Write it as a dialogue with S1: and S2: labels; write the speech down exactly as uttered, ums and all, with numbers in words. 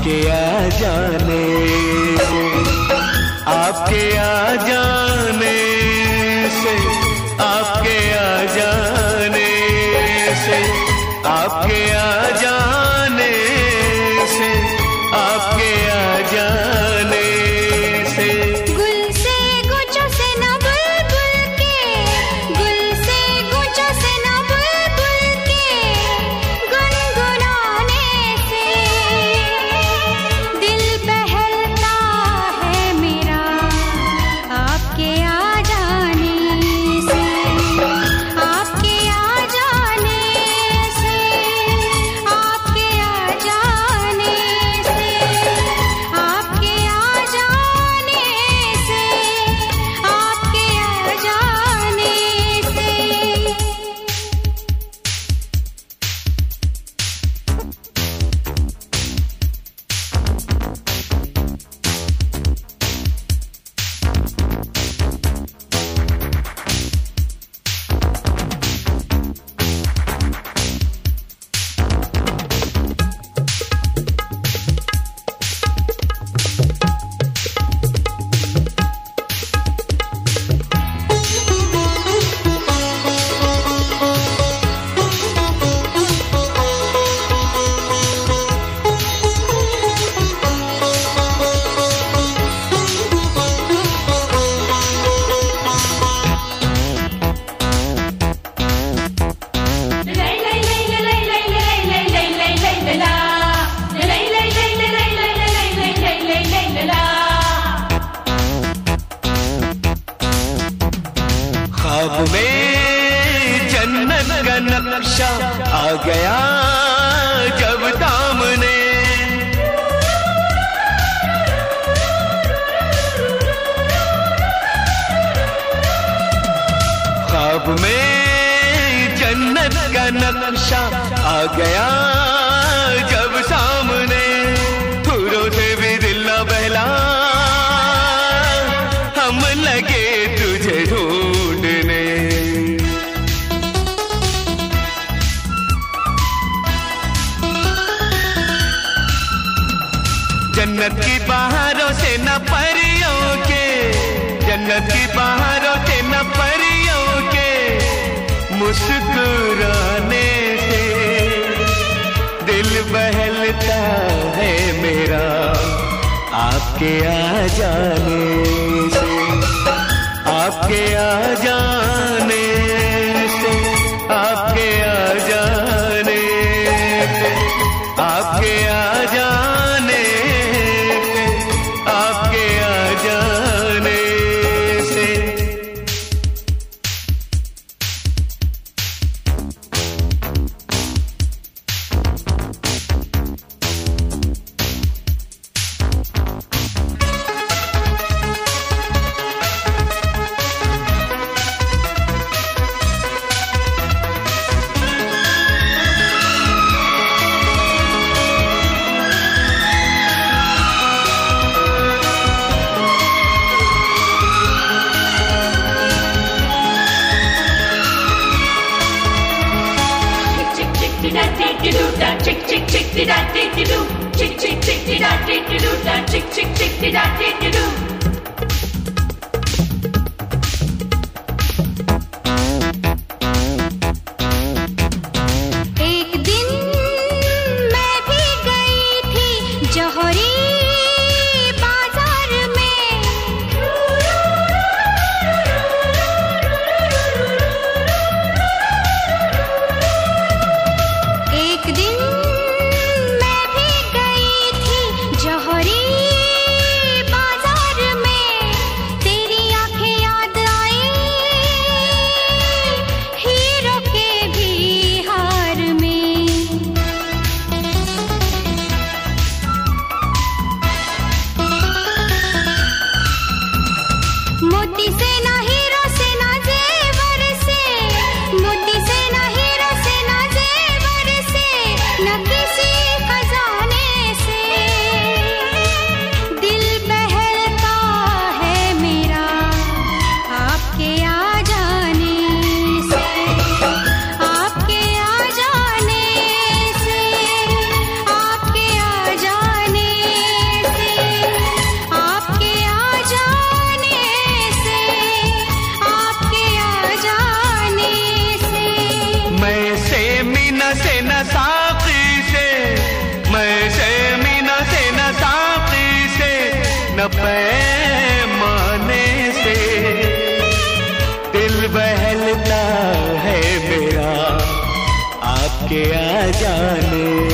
S1: आपके आ जाने से, आपके आ जाने से, आपके आ जाने से, आपके आ जाने से, आपके आ जाने से।
S2: गुल से गुच्छों से न बुलबुल के, गुल से गुच्छों से न बुलबुल के गुनगुनाने से दिल बहलता है मेरा आपके आ जाने से, आपके आ जाने से, आपके आ जाने से, आपके आ जाने से, आपके आ जाने से।
S1: ख्वाब में जन्नत का नक्शा आ गया जब दामने, ख्वाब में जन्नत का नक्शा आ गया जब सामने, फूलों से भी दिल न बहला, हम लगे तुझे ढूंढने। जन्नत की बहारों से न परियों के, जन्नत की बहारों से न परियों के मुस्कुराने से दिल बहलता है मेरा आपके आ जाने से, आपके आ जाने से, आपके आ जाने से, आपके आ जाने से, आपके आ जाने से।
S3: Chick chick chick did I did you do? Chick chick chick did I did you do? Chick chick chick did I did you do?
S2: एक दिन मैं भी गई थी जौहरी बाजार में, एक दिन मैं भी गई थी जौहरी बाजार
S1: पैमाने से दिल बहलता है मेरा आपके आ जाने